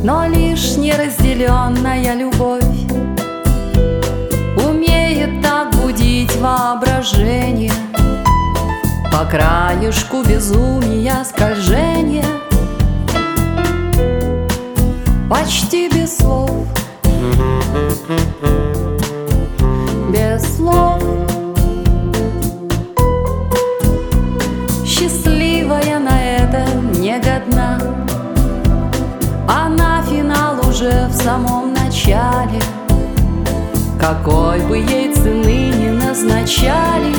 Но лишь неразделенная любовь умеет так будить воображение, по краешку безумия скольжения, почти без слов, без слов. Счастливая на это не годна, а на финал уже в самом начале, какой бы ей цены ни назначали,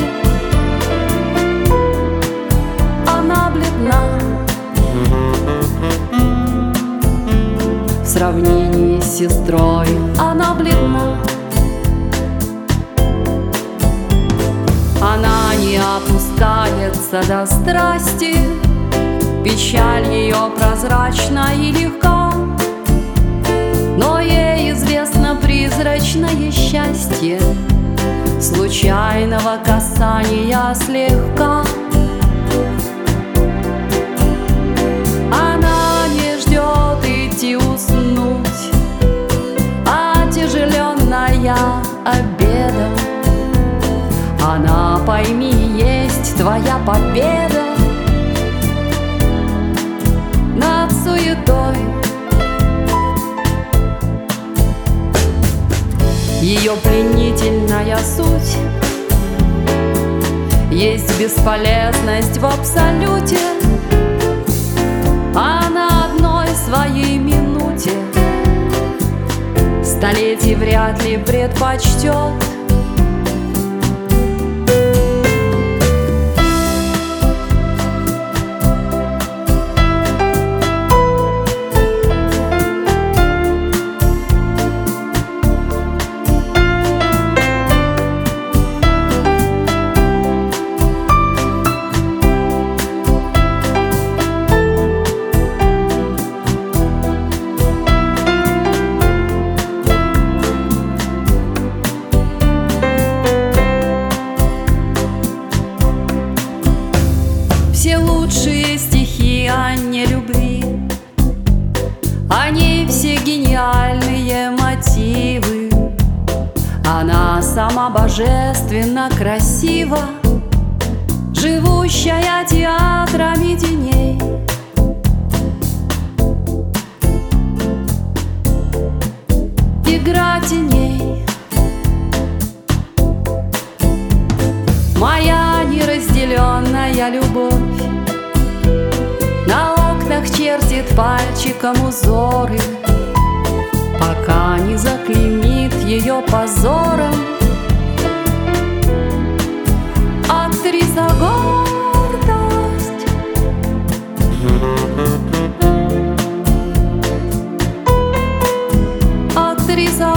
она бледна в сравнении с сестрой, она бледна. Она не опускается до страсти, печаль ее прозрачна и легка, но ей известно призрачное счастье случайного касания слегка. Она не ждет идти уснуть, отяжеленная обедом. Она, пойми, есть твоя победа над суетой. Ее пленительная суть есть бесполезность в абсолюте, а на одной своей минуте столетий вряд ли предпочтет. Все лучшие стихи о нелюбви, они все гениальные мотивы. Она сама божественно красива, живущая театрами теней. Игра теней. Моя неразделенная любовь на окнах чертит пальчиком узоры, пока не заклеймит ее позором. Актриса гордость, актриса